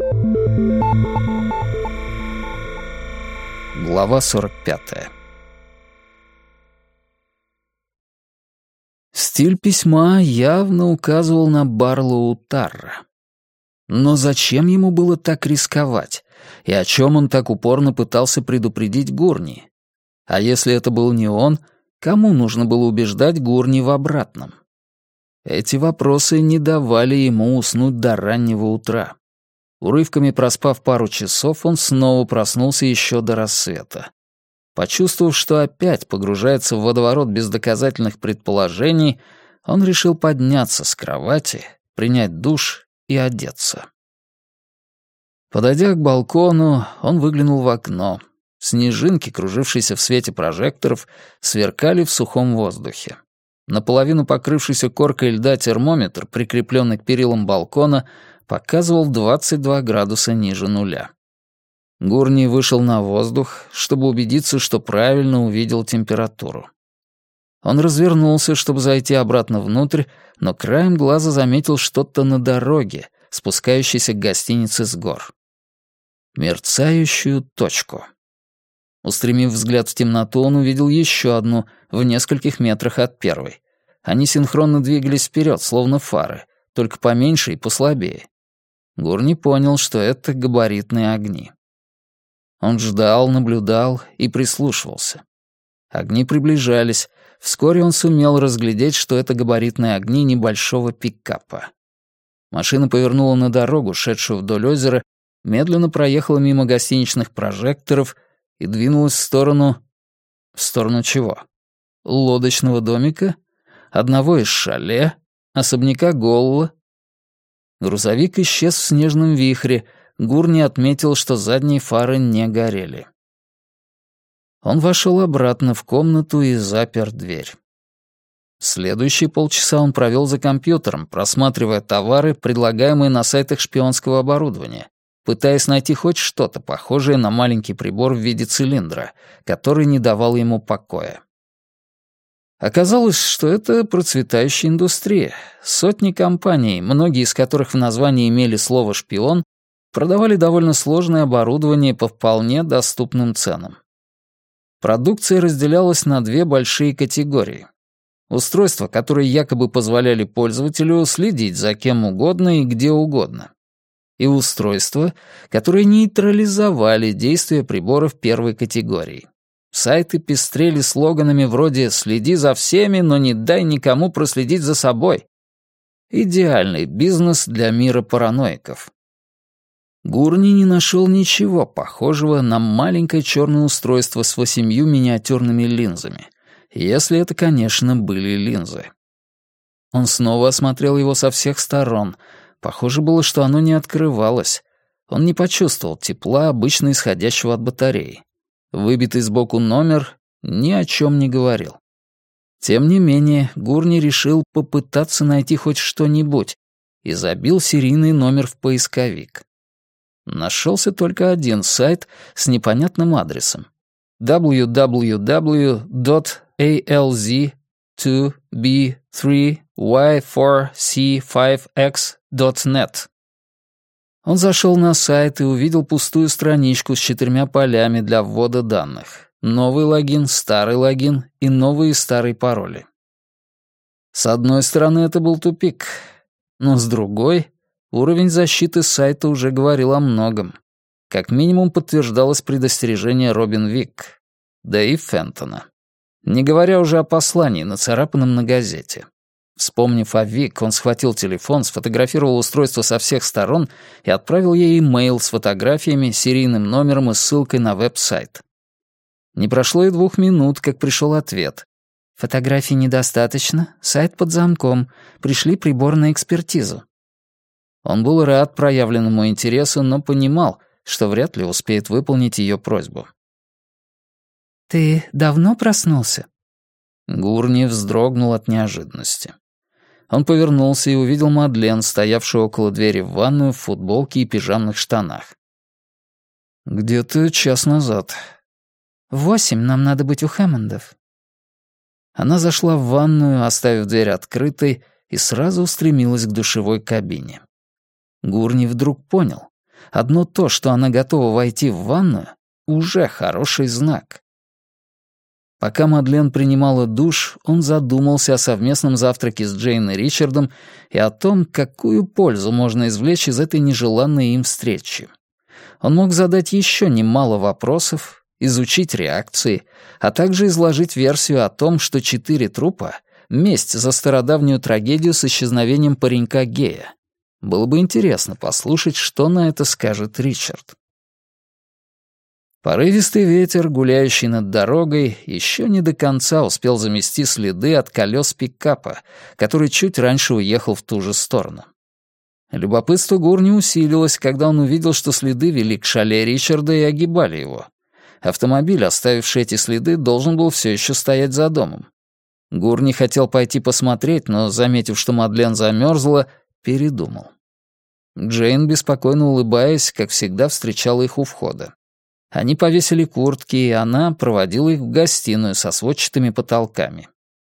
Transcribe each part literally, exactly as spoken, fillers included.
Глава сорок пятая. Стиль письма явно указывал на Барлоу Тарра. Но зачем ему было так рисковать? И о чем он так упорно пытался предупредить Гурни? А если это был не он, кому нужно было убеждать Гурни в обратном? Эти вопросы не давали ему уснуть до раннего утра. Урывками проспав пару часов, он снова проснулся еще до рассвета. Почувствовав, что опять погружается в водоворот бездоказательных предположений, он решил подняться с кровати, принять душ и одеться. Подойдя к балкону, он выглянул в окно. Снежинки, кружившиеся в свете прожекторов, сверкали в сухом воздухе. Наполовину покрывшийся коркой льда термометр, прикрепленный к перилам балкона, показывал двадцать два градуса ниже нуля. Гурни вышел на воздух, чтобы убедиться, что правильно увидел температуру. Он развернулся, чтобы зайти обратно внутрь, но краем глаза заметил что-то на дороге, спускающейся к гостинице с гор. Мерцающую точку. Устремив взгляд в темноту, он увидел еще одну, в нескольких метрах от первой. Они синхронно двигались вперед, словно фары, только поменьше и послабее. Гурни понял, что это габаритные огни. Он ждал, наблюдал и прислушивался. Огни приближались. Вскоре он сумел разглядеть, что это габаритные огни небольшого пикапа. Машина повернула на дорогу, шедшую вдоль озера, медленно проехала мимо гостиничных прожекторов и двинулась в сторону... В сторону чего? Лодочного домика? Одного из шале? Особняка Голла? Грузовик исчез в снежном вихре. Гурни отметил, что задние фары не горели. Он вошел обратно в комнату и запер дверь. Следующие полчаса он провел за компьютером, просматривая товары, предлагаемые на сайтах шпионского оборудования, пытаясь найти хоть что-то похожее на маленький прибор в виде цилиндра, который не давал ему покоя. Оказалось, что это процветающая индустрия. Сотни компаний, многие из которых в названии имели слово «шпион», продавали довольно сложное оборудование по вполне доступным ценам. Продукция разделялась на две большие категории. Устройства, которые якобы позволяли пользователю следить за кем угодно и где угодно. И устройства, которые нейтрализовали действие приборов первой категории. Сайты пестрели слоганами вроде «Следи за всеми, но не дай никому проследить за собой». Идеальный бизнес для мира параноиков. Гурни не нашел ничего похожего на маленькое черное устройство с восемью миниатюрными линзами, если это, конечно, были линзы. Он снова осмотрел его со всех сторон. Похоже было, что оно не открывалось. Он не почувствовал тепла, обычно исходящего от батареи. Выбитый сбоку номер ни о чем не говорил. Тем не менее, Гурни решил попытаться найти хоть что-нибудь и забил серийный номер в поисковик. Нашелся только один сайт с непонятным адресом дабл ю дабл ю дабл ю точка эй эл зет два би три уай четыре си пять икс точка нет. Он зашел на сайт и увидел пустую страничку с четырьмя полями для ввода данных. Новый логин, старый логин и новые и старые пароли. С одной стороны, это был тупик, но с другой, уровень защиты сайта уже говорил о многом. Как минимум подтверждалось предостережение Робин Вик, да и Фентона. Не говоря уже о послании, нацарапанном на газете. Вспомнив о Вик, он схватил телефон, сфотографировал устройство со всех сторон и отправил ей имейл с фотографиями, серийным номером и ссылкой на веб-сайт. Не прошло и двух минут, как пришел ответ. «Фотографий недостаточно, сайт под замком, пришли прибор на экспертизу». Он был рад проявленному интересу, но понимал, что вряд ли успеет выполнить ее просьбу. «Ты давно проснулся?» Гурни вздрогнул от неожиданности. Он повернулся и увидел Мадлен, стоявшую около двери в ванную в футболке и пижамных штанах. «Где-то час назад». «В восемь нам надо быть у Хэммондов». Она зашла в ванную, оставив дверь открытой, и сразу устремилась к душевой кабине. Гурни вдруг понял. Одно то, что она готова войти в ванную, уже хороший знак. Пока Мадлен принимала душ, он задумался о совместном завтраке с Джейн и Ричардом и о том, какую пользу можно извлечь из этой нежеланной им встречи. Он мог задать еще немало вопросов, изучить реакции, а также изложить версию о том, что четыре трупа — месть за стародавнюю трагедию с исчезновением паренька-гея. Было бы интересно послушать, что на это скажет Ричард. Порывистый ветер, гуляющий над дорогой, еще не до конца успел замести следы от колес пикапа, который чуть раньше уехал в ту же сторону. Любопытство Гурни усилилось, когда он увидел, что следы вели к шале Ричарда и огибали его. Автомобиль, оставивший эти следы, должен был все еще стоять за домом. Гурни хотел пойти посмотреть, но, заметив, что Мадлен замерзла, передумал. Джейн, беспокойно улыбаясь, как всегда, встречала их у входа. Они повесили куртки, и она проводила их в гостиную со сводчатыми потолками.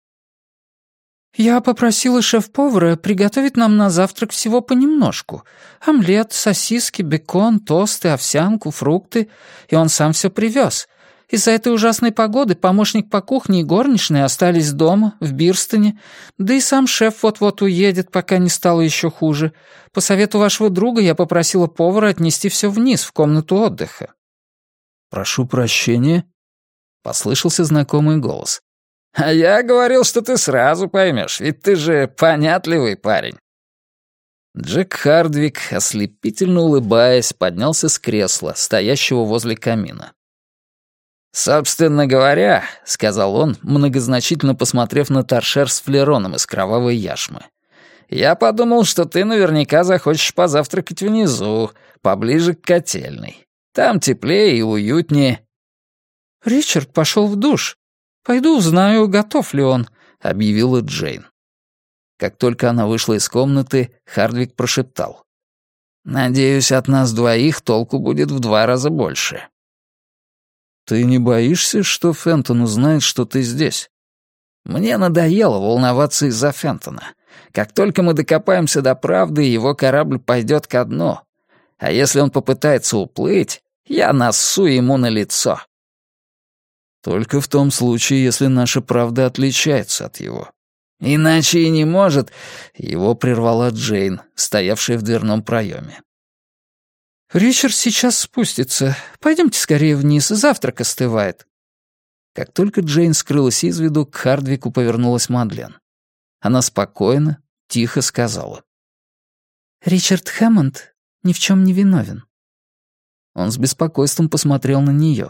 «Я попросила шеф-повара приготовить нам на завтрак всего понемножку. Омлет, сосиски, бекон, тосты, овсянку, фрукты. И он сам все привез. Из-за этой ужасной погоды помощник по кухне и горничная остались дома, в Бирстоне. Да и сам шеф вот-вот уедет, пока не стало еще хуже. По совету вашего друга я попросила повара отнести все вниз, в комнату отдыха». «Прошу прощения», — послышался знакомый голос. «А я говорил, что ты сразу поймешь, ведь ты же понятливый парень». Джек Хардвик, ослепительно улыбаясь, поднялся с кресла, стоящего возле камина. «Собственно говоря», — сказал он, многозначительно посмотрев на торшер с флероном из кровавой яшмы, «я подумал, что ты наверняка захочешь позавтракать внизу, поближе к котельной. Там теплее и уютнее». «Ричард пошел в душ. Пойду узнаю, готов ли он», — объявила Джейн. Как только она вышла из комнаты, Хардвик прошептал. «Надеюсь, от нас двоих толку будет в два раза больше». «Ты не боишься, что Фентон узнает, что ты здесь?» «Мне надоело волноваться из-за Фентона. Как только мы докопаемся до правды, его корабль пойдет ко дну. А если он попытается уплыть, я нассу ему на лицо». «Только в том случае, если наша правда отличается от его». «Иначе и не может», — его прервала Джейн, стоявшая в дверном проеме. «Ричард сейчас спустится. Пойдемте скорее вниз, завтрак остывает». Как только Джейн скрылась из виду, к Хардвику повернулась Мадлен. Она спокойно, тихо сказала. «Ричард Хэммонд ни в чем не виновен». Он с беспокойством посмотрел на нее.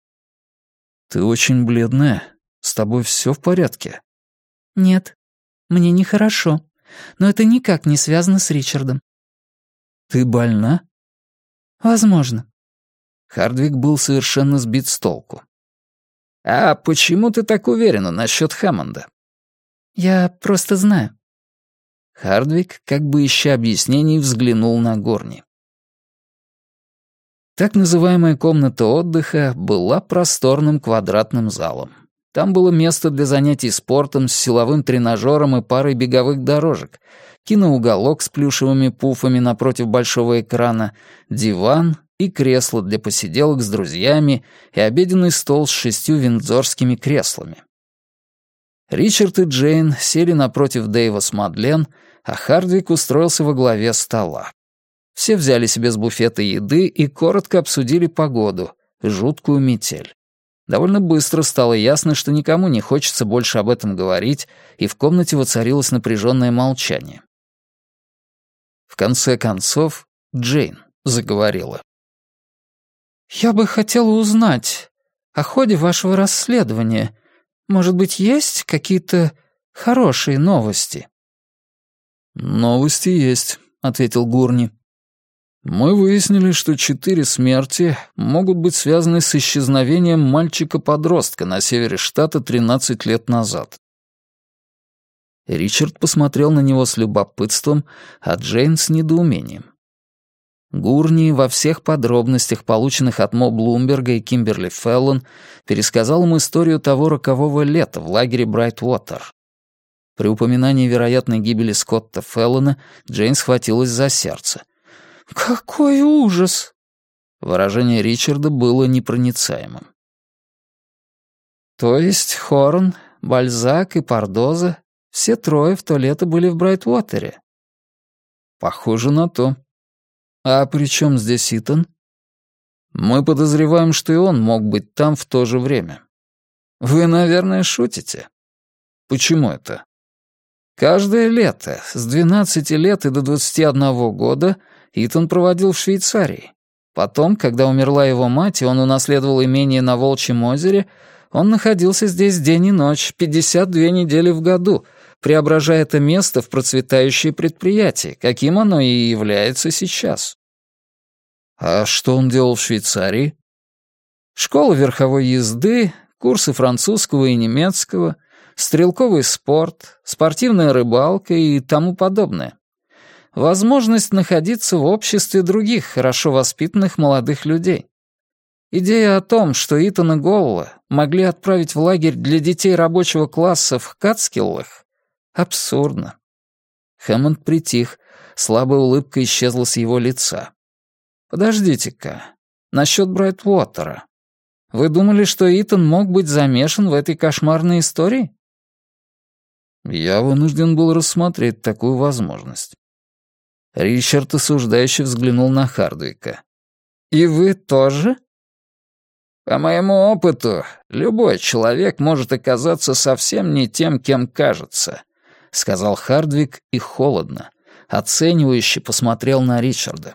«Ты очень бледная. С тобой все в порядке?» «Нет, мне нехорошо, но это никак не связано с Ричардом». «Ты больна?» «Возможно». Хардвик был совершенно сбит с толку. «А почему ты так уверена насчет Хэммонда?» «Я просто знаю». Хардвик, как бы ища объяснений, взглянул на Горни. Так называемая комната отдыха была просторным квадратным залом. Там было место для занятий спортом с силовым тренажером и парой беговых дорожек, киноуголок с плюшевыми пуфами напротив большого экрана, диван и кресло для посиделок с друзьями и обеденный стол с шестью виндзорскими креслами. Ричард и Джейн сели напротив Дэйва с Мадлен, а Хардвик устроился во главе стола. Все взяли себе с буфета еды и коротко обсудили погоду, жуткую метель. Довольно быстро стало ясно, что никому не хочется больше об этом говорить, и в комнате воцарилось напряженное молчание. В конце концов, Джейн заговорила. «Я бы хотела узнать о ходе вашего расследования. Может быть, есть какие-то хорошие новости?» «Новости есть», — ответил Гурни. «Мы выяснили, что четыре смерти могут быть связаны с исчезновением мальчика-подростка на севере штата тринадцать лет назад». Ричард посмотрел на него с любопытством, а Джейн с недоумением. Гурни во всех подробностях, полученных от Мо Блумберга и Кимберли Феллон, пересказал им историю того рокового лета в лагере Брайтвотер. При упоминании вероятной гибели Скотта Феллона Джейн схватилась за сердце. «Какой ужас!» Выражение Ричарда было непроницаемым. «То есть Хорн, Бальзак и Пардоза все трое в то лето были в Брайтвотере?» «Похоже на то. А при чем здесь Итан?» «Мы подозреваем, что и он мог быть там в то же время». «Вы, наверное, шутите?» «Почему это?» «Каждое лето, с двенадцати лет и до двадцати одного года, Итан проводил в Швейцарии. Потом, когда умерла его мать, и он унаследовал имение на Волчьем озере, он находился здесь день и ночь, пятьдесят две недели в году, преображая это место в процветающее предприятие, каким оно и является сейчас». «А что он делал в Швейцарии?» «Школа верховой езды, курсы французского и немецкого, стрелковый спорт, спортивная рыбалка и тому подобное. Возможность находиться в обществе других хорошо воспитанных молодых людей. Идея о том, что Итана Голла могли отправить в лагерь для детей рабочего класса в Катскиллах, абсурдна». Хэммонд притих, слабая улыбка исчезла с его лица. «Подождите-ка, насчет Брайтвотера. Вы думали, что Итан мог быть замешан в этой кошмарной истории?» Я вынужден был рассмотреть такую возможность. Ричард осуждающе взглянул на Хардвика. «И вы тоже?» «По моему опыту, любой человек может оказаться совсем не тем, кем кажется», — сказал Хардвик и холодно, оценивающе посмотрел на Ричарда.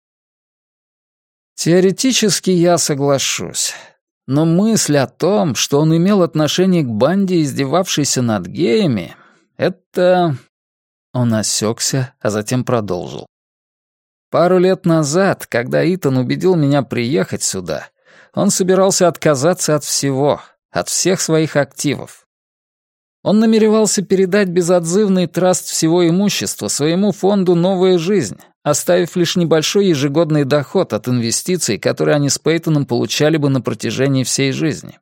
«Теоретически я соглашусь, но мысль о том, что он имел отношение к банде, издевавшейся над геями, это...» Он осекся, а затем продолжил. «Пару лет назад, когда Итан убедил меня приехать сюда, он собирался отказаться от всего, от всех своих активов. Он намеревался передать безотзывный траст всего имущества своему фонду «Новая жизнь», оставив лишь небольшой ежегодный доход от инвестиций, которые они с Пейтоном получали бы на протяжении всей жизни».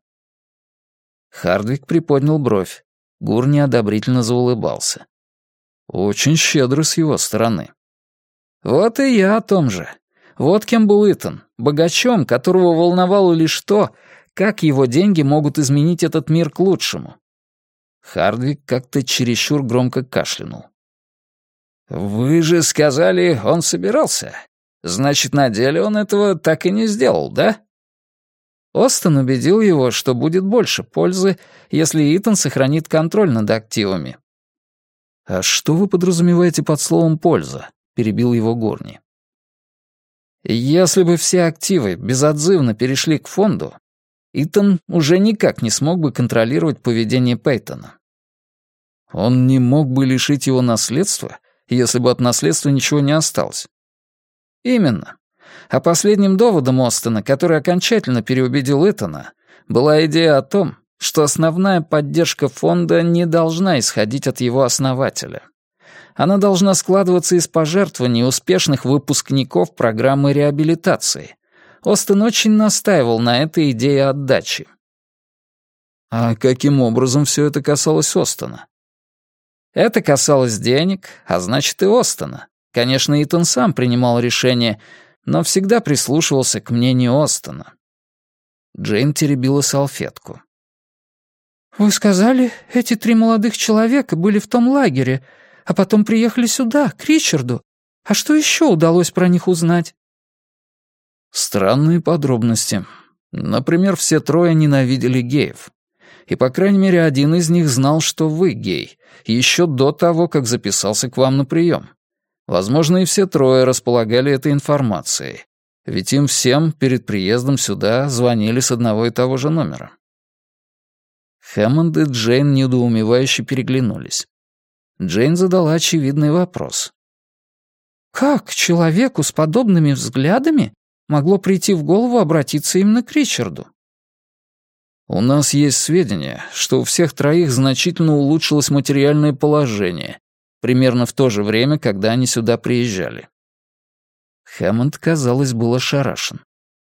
Хардвик приподнял бровь. Гур неодобрительно заулыбался. «Очень щедро с его стороны». «Вот и я о том же. Вот кем был Итан, богачом, которого волновало лишь то, как его деньги могут изменить этот мир к лучшему». Хардвик как-то чересчур громко кашлянул. «Вы же сказали, он собирался. Значит, на деле он этого так и не сделал, да?» Остин убедил его, что будет больше пользы, если Итан сохранит контроль над активами. «А что вы подразумеваете под словом «польза»?» — перебил его Горни. «Если бы все активы безотзывно перешли к фонду, Итан уже никак не смог бы контролировать поведение Пейтона. Он не мог бы лишить его наследства, если бы от наследства ничего не осталось». «Именно. А последним доводом Остина, который окончательно переубедил Итана, была идея о том, что основная поддержка фонда не должна исходить от его основателя. Она должна складываться из пожертвований успешных выпускников программы реабилитации. Остин очень настаивал на этой идее отдачи. А каким образом все это касалось Остина? Это касалось денег, а значит и Остина. Конечно, Итан сам принимал решение, но всегда прислушивался к мнению Остина. Джейн теребила салфетку. «Вы сказали, эти три молодых человека были в том лагере, а потом приехали сюда, к Ричарду. А что еще удалось про них узнать?» Странные подробности. Например, все трое ненавидели геев. И, по крайней мере, один из них знал, что вы гей, еще до того, как записался к вам на прием. Возможно, и все трое располагали этой информацией, ведь им всем перед приездом сюда звонили с одного и того же номера. Хэммонд и Джейн недоумевающе переглянулись. Джейн задала очевидный вопрос. «Как человеку с подобными взглядами могло прийти в голову обратиться именно к Ричарду?» «У нас есть сведения, что у всех троих значительно улучшилось материальное положение, примерно в то же время, когда они сюда приезжали». Хэммонд, казалось, был ошарашен.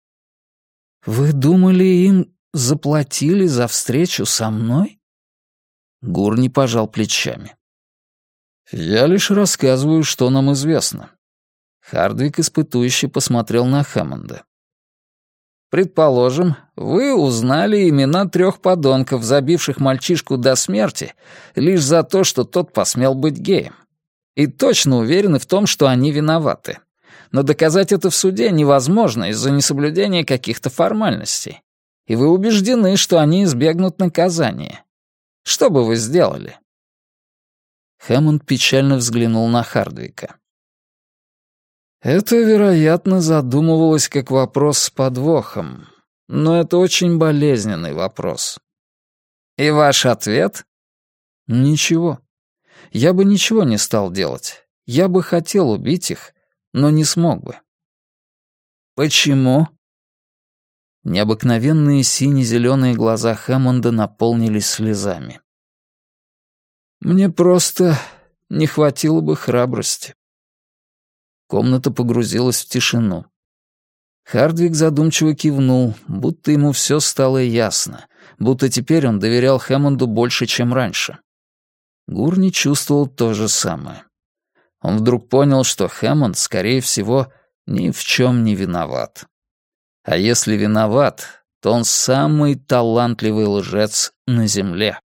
«Вы думали, им заплатили за встречу со мной?» Гурни пожал плечами. «Я лишь рассказываю, что нам известно. Хардвик испытующе посмотрел на Хэммонда. «Предположим, вы узнали имена трех подонков, забивших мальчишку до смерти, лишь за то, что тот посмел быть геем. И точно уверены в том, что они виноваты. Но доказать это в суде невозможно из-за несоблюдения каких-то формальностей. И вы убеждены, что они избегнут наказания. Что бы вы сделали?» Хэммонд печально взглянул на Хардвика. «Это, вероятно, задумывалось как вопрос с подвохом. Но это очень болезненный вопрос». «И ваш ответ?» «Ничего. Я бы ничего не стал делать. Я бы хотел убить их, но не смог бы». «Почему?» Необыкновенные сине-зеленые глаза Хэммонда наполнились слезами. «Мне просто не хватило бы храбрости». Комната погрузилась в тишину. Хардвик задумчиво кивнул, будто ему все стало ясно, будто теперь он доверял Хэммонду больше, чем раньше. Гурни чувствовал то же самое. Он вдруг понял, что Хэммонд, скорее всего, ни в чем не виноват. А если виноват, то он самый талантливый лжец на земле.